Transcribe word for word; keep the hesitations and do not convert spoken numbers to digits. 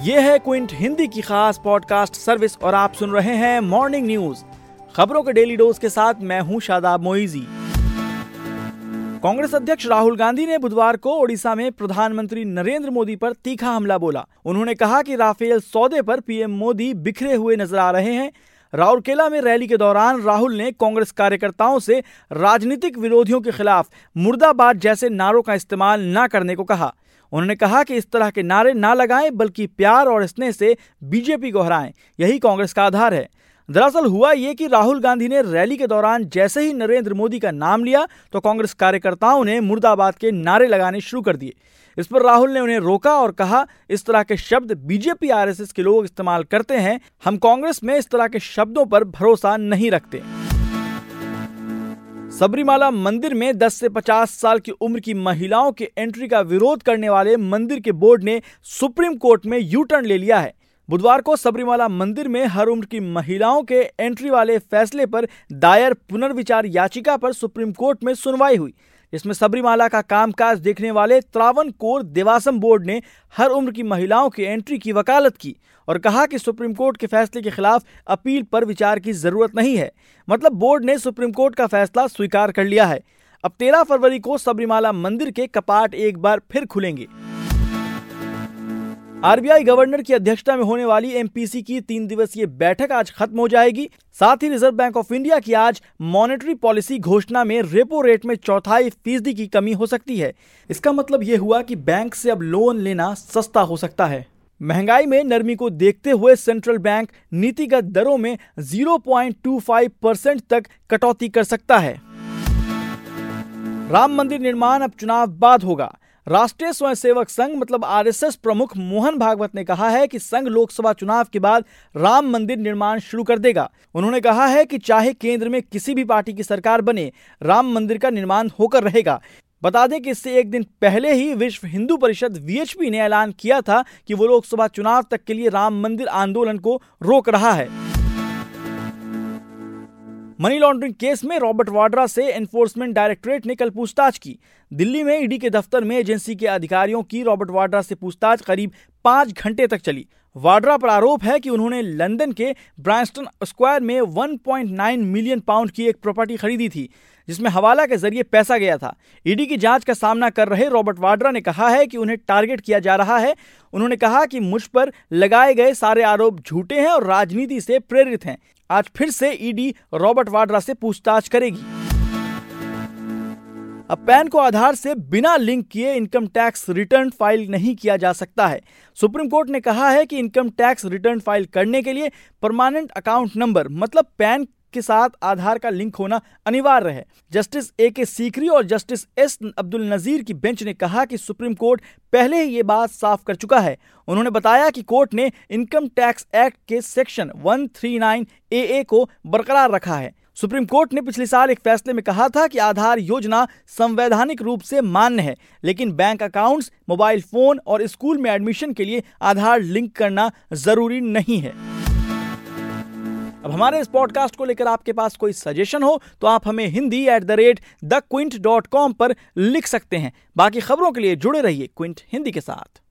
ये है क्विंट हिंदी की खास पॉडकास्ट सर्विस और आप सुन रहे हैं मॉर्निंग न्यूज, खबरों के डेली डोज के साथ मैं हूं शादाब मोइजी। कांग्रेस अध्यक्ष राहुल गांधी ने बुधवार को ओडिशा में प्रधानमंत्री नरेंद्र मोदी पर तीखा हमला बोला। उन्होंने कहा कि राफेल सौदे पर पीएम मोदी बिखरे हुए नजर आ रहे हैं। राउरकेला में रैली के दौरान राहुल ने कांग्रेस कार्यकर्ताओं से राजनीतिक विरोधियों के खिलाफ मुर्दाबाद जैसे नारों का इस्तेमाल न करने को कहा। उन्होंने कहा कि इस तरह के नारे ना लगाएं, बल्कि प्यार और स्नेह से बीजेपी को हराएं, यही कांग्रेस का आधार है। दरअसल हुआ ये कि राहुल गांधी ने रैली के दौरान जैसे ही नरेंद्र मोदी का नाम लिया तो कांग्रेस कार्यकर्ताओं ने मुर्दाबाद के नारे लगाने शुरू कर दिए। इस पर राहुल ने उन्हें रोका और कहा, इस तरह के शब्द बीजेपी आरएसएस के लोग इस्तेमाल करते हैं, हम कांग्रेस में इस तरह के शब्दों पर भरोसा नहीं रखते। सबरीमाला मंदिर में दस से पचास साल की उम्र की महिलाओं के एंट्री का विरोध करने वाले मंदिर के बोर्ड ने सुप्रीम कोर्ट में यू टर्न ले लिया है। बुधवार को सबरीमाला मंदिर में हर उम्र की महिलाओं के एंट्री वाले फैसले पर दायर पुनर्विचार याचिका पर सुप्रीम कोर्ट में सुनवाई हुई। इसमें सबरीमाला का कामकाज देखने वाले त्रावणकोर देवासम बोर्ड ने हर उम्र की महिलाओं की एंट्री की वकालत की और कहा कि सुप्रीम कोर्ट के फैसले के खिलाफ अपील पर विचार की जरूरत नहीं है। मतलब बोर्ड ने सुप्रीम कोर्ट का फैसला स्वीकार कर लिया है। अब तेरह फरवरी को सबरीमाला मंदिर के कपाट एक बार फिर खुलेंगे। आरबीआई गवर्नर की अध्यक्षता में होने वाली एमपीसी की तीन दिवसीय बैठक आज खत्म हो जाएगी। साथ ही रिजर्व बैंक ऑफ इंडिया की आज मॉनेटरी पॉलिसी घोषणा में रेपो रेट में चौथाई फीसदी की कमी हो सकती है। इसका मतलब यह हुआ कि बैंक से अब लोन लेना सस्ता हो सकता है। महंगाई में नरमी को देखते हुए सेंट्रल बैंक नीतिगत दरों में zero point two five percent तक कटौती कर सकता है। राम मंदिर निर्माण अब चुनाव बाद होगा। राष्ट्रीय स्वयंसेवक संघ मतलब आरएसएस प्रमुख मोहन भागवत ने कहा है कि संघ लोकसभा चुनाव के बाद राम मंदिर निर्माण शुरू कर देगा। उन्होंने कहा है कि चाहे केंद्र में किसी भी पार्टी की सरकार बने, राम मंदिर का निर्माण होकर रहेगा। बता दें कि इससे एक दिन पहले ही विश्व हिंदू परिषद वीएचपी ने ऐलान किया था कि वो लोकसभा चुनाव तक के लिए राम मंदिर आंदोलन को रोक रहा है। मनी लॉन्ड्रिंग केस में रॉबर्ट वाड्रा से एनफोर्समेंट डायरेक्टरेट ने कल पूछताछ की। दिल्ली में ईडी के दफ्तर में एजेंसी के अधिकारियों की रॉबर्ट वाड्रा से पूछताछ करीब पांच घंटे तक चली। वाड्रा पर आरोप है कि उन्होंने लंदन के ब्रांस्टन स्क्वायर में एक पॉइंट नौ मिलियन पाउंड की एक प्रॉपर्टी खरीदी थी, जिसमें हवाला के जरिए पैसा गया था। ईडी की जांच का सामना कर रहे रॉबर्ट वाड्रा ने कहा है कि उन्हें टारगेट किया जा रहा है। उन्होंने कहा कि मुझ पर लगाए गए सारे आरोप झूठे हैं और राजनीति से प्रेरित हैं। आज फिर से ईडी रॉबर्ट वाड्रा से पूछताछ करेगी। अब पैन को आधार से बिना लिंक किए इनकम टैक्स रिटर्न फाइल नहीं किया जा सकता है। सुप्रीम कोर्ट ने कहा है कि इनकम टैक्स रिटर्न फाइल करने के लिए परमानेंट अकाउंट नंबर मतलब पैन के साथ आधार का लिंक होना अनिवार्य है। जस्टिस ए के सीकरी और जस्टिस एस अब्दुल नजीर की बेंच ने कहा कि सुप्रीम कोर्ट पहले ही ये बात साफ कर चुका है। उन्होंने बताया कि कोर्ट ने इनकम टैक्स एक्ट के सेक्शन एक सौ उनतालीस ए ए को बरकरार रखा है। सुप्रीम कोर्ट ने पिछले साल एक फैसले में कहा था कि आधार योजना संवैधानिक रूप से मान्य है, लेकिन बैंक अकाउंट्स, मोबाइल फोन और स्कूल में एडमिशन के लिए आधार लिंक करना जरूरी नहीं है। अब हमारे इस पॉडकास्ट को लेकर आपके पास कोई सजेशन हो तो आप हमें Hindi at the rate the Quint dot com पर लिख सकते हैं। बाकी खबरों के लिए जुड़े रहिए क्विंट हिंदी के साथ।